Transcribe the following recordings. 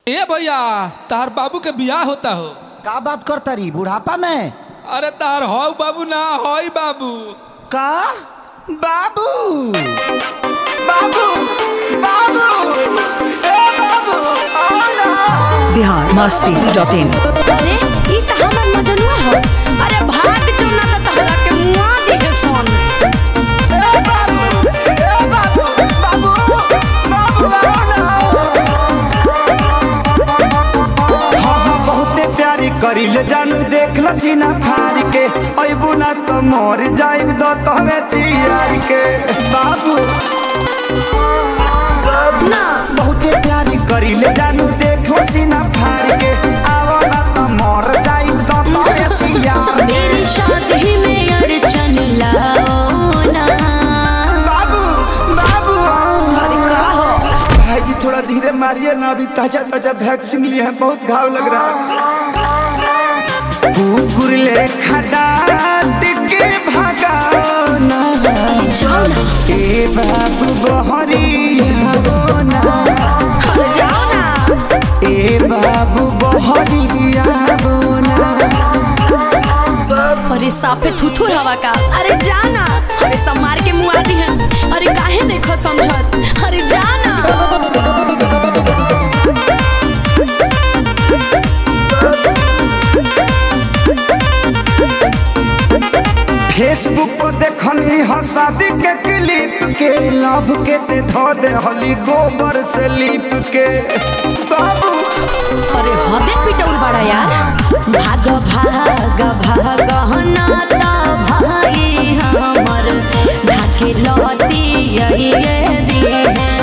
ए भैया तार बाबू के बियाह होता हो। का बात करता रही बुढ़ापा में? अरे तार हो बाबू ना होई बाबू। का बाबू बाबू बाबू ए बाबू बिहार मस्ती.in। अरे ई त हमर मजनुआ हो। अरे भाग जो ना त तहरा के मुआ दिहे सोन। ए बाबू बाबू बहुते प्यारी करिले जानू देख लसीना फार के अबू ना तो मर जाइब दो तवे चियार के बाबू ना बहुते प्यारी करिले जानू देख लसीना फार के आवो ना तो मर जाइब दो तवे चियार मेरी शादी में अड़चन लाओ ना। बाबू बाबू अरे का हो? भाई जी थोड़ा धीरे मारिए ना, अभी ताजा ताजा वैक्सीन लिए हैं, बहुत घाव लग रहा है। कुकुर ले खडाट के भगाओ ना, जाओ ना। ए बाबू बहरिया ना, अरे जाओ ना। ए बाबू बहरिया ना। अरे साफे थुथुर हवा का। अरे जाना। अरे सब मार के मुआ दी है। अरे काहे नहीं खो समझत। अरे जाना। फेसबुक पर देखनी है शादी के क्लिप के, लव के ते धो दे हली गोबर से लिप के बाबू। अरे हदे पिटौल बड़ा यार। भाग भाग भाग ना ता भाई हमर ढाके लती ये दिए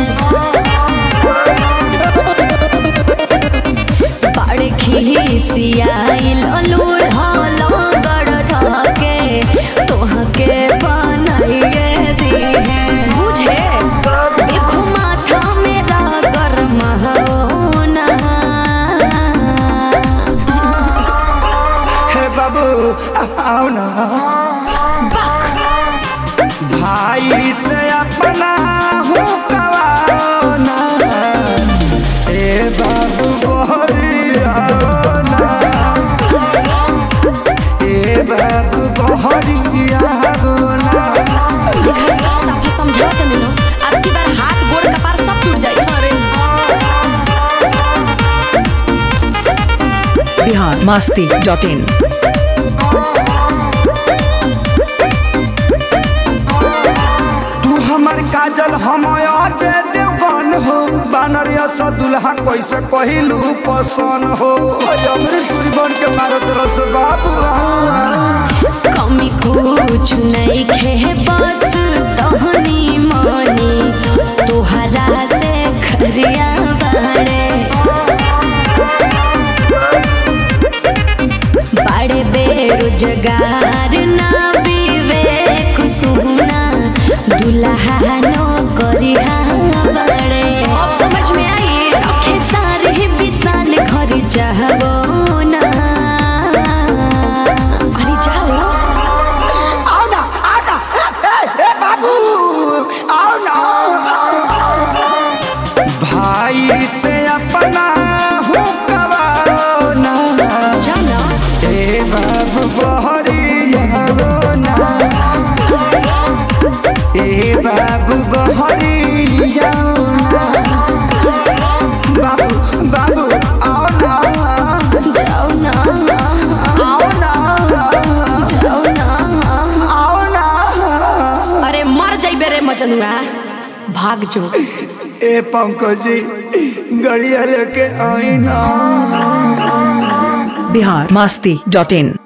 बड़े खिसियाइल लूल हलो गड़ धके तोहके बनाइए दिए बुझे। देखो माथा मेरा गरम होना। हे बाबू आओ ना, भाई से अपना हूँ कवाओ ना, ए बाबू बहरिया ना, ए बाबू बहरिया ना। साफा समझाओ तो नहीं लो। अब की बार हाथ गोड़ कपार सब टूट जाए। अरे बिहार मस्ती.in। तू हमर काजल हम अजय देवगन हो, बानर सो दुल्हा कैसे कहलू पसन हो, हमरे दूरी बन के मारत रस बाबू। कमी कुछ नहीं खे बस तहनी मनी तोहरा से खरिया बड़े बड़े बेरोजगार ना विवेक सुना दुल्हा नो करिया बड़े। अब समझ में आई रखे सारे विशाल घर जाबो ना। अरे जाओ आओ ना ए बाबू आओ ना, भाई से अपना हूँ कवाओ ना, जाना। ए बाबू बहरिया ना, ए बाबू बहरिया ना। बाबू बाबू आओ ना, जाओ ना। आओ ना, जाओ ना। आओ ना। अरे मर जाइबे रे मजनुआ। भाग जो। ए पंकज जी गड़िया लेके आई ना। बिहार मस्ती.in।